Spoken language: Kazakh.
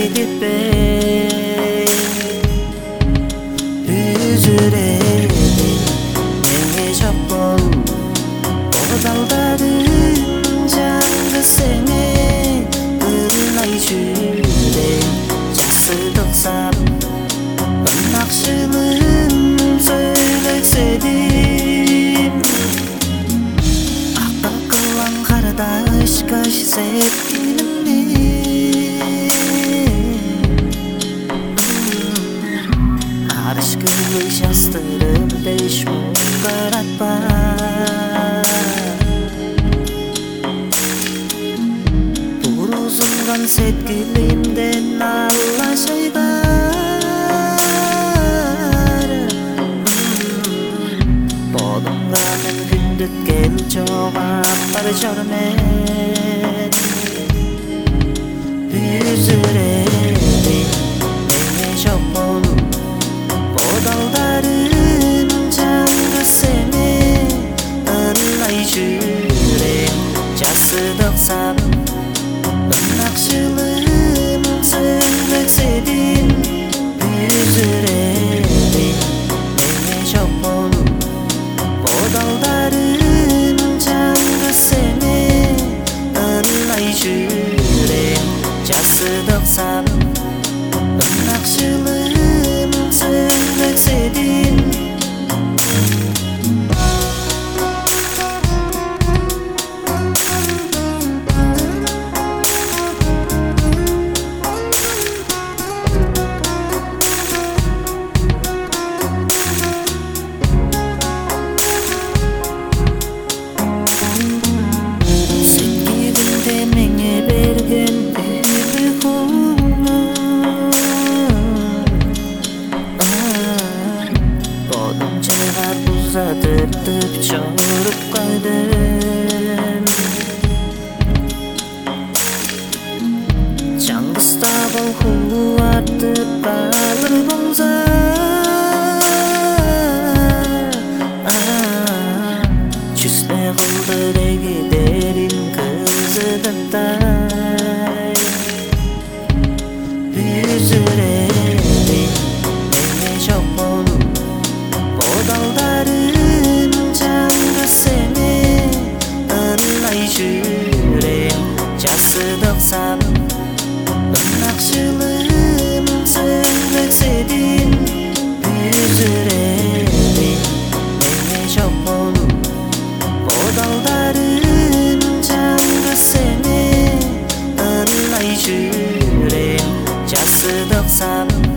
кетпей үзүреді меңе жок бол Бодалдарын жаңды сеңе ырнай жүрем жасыдык сап ынакчылым сөйлөкседим Акка кылаң карада ышкаш сепкинимди Арыш кылыш жастырып 5.000 каратпа Турузунган сеткилимден аллашайдар Бодумда мен күндүт кел чогап бара жормен Үзүреді меңе жок бол Бодалдарын жаңды сеңе ырнай жүрем жасыдык сап ынакчылым сөйлөкседим үзүреді меңе жок бол Бодалдарын жаңды сеңе ырнай жүрем жасыдык сап ынакчылым сөйлөкседим Uzatırtıp çorup kaydım Çangısta bol kuvartıp kalır bolsa Çüsle kıldır giderim kızıdıktay Üzüredi menge jok bol Bodalların жаңды сеңе ырнай жүрем жасыдык сап ынакчылым сөйлөкседим үзүреді меңе жок бол Бодалдарын жаңды сеңе ырнай жүрем жасыдык сап